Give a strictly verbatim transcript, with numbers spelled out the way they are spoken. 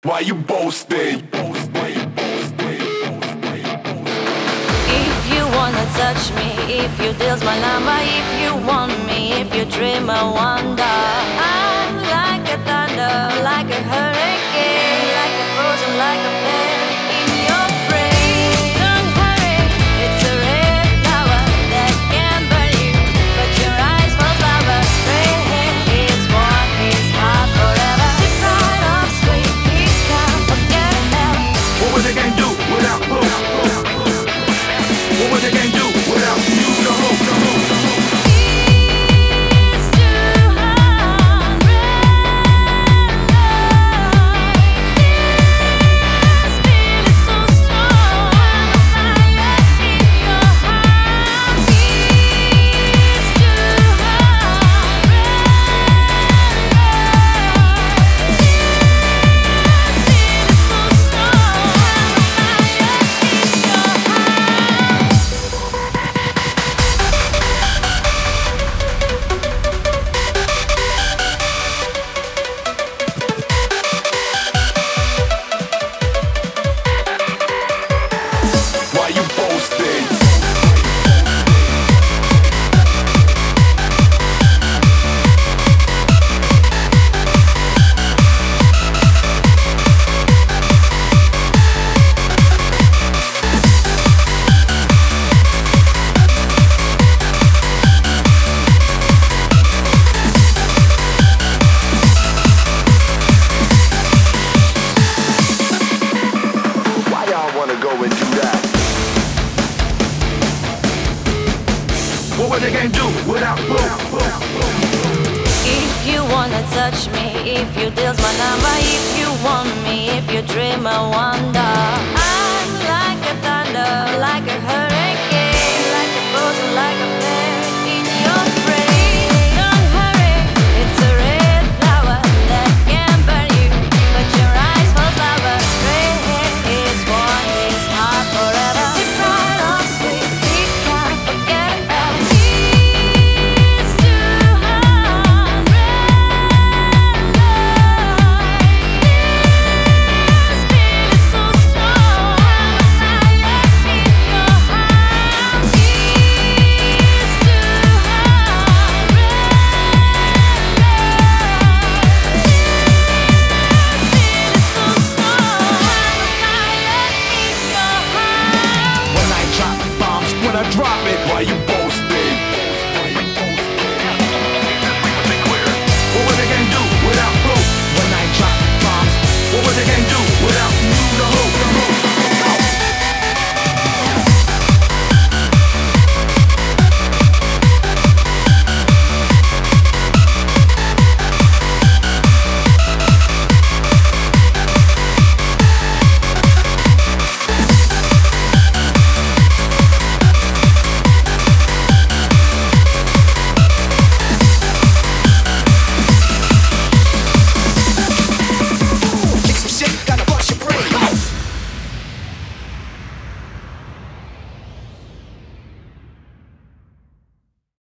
Why you boasting? If you wanna touch me, if you deal's my number, if you want me, if you dream I wonder. I'm like a thunder, like a hurricane, like a frozen, like a flare in your brain. Don't hurry, it's a red flower that can burn you, but your eyes will flower. Straight ahead, it's warm, it's hot forever. Deprived of sleep, he can't forget it ever. What was they gonna do without hope? What was they gonna do without you, the hope, the hope, the hope? It's too hard, this beat is so strong. Fire in your heart. It's too hard, this beat is so strong. Fire in your heart. Why you boasting? Why y'all wanna go and do that? What was they gonna do without hope? If you wanna touch me, if you deal's my number, if you want me, if you dream I want.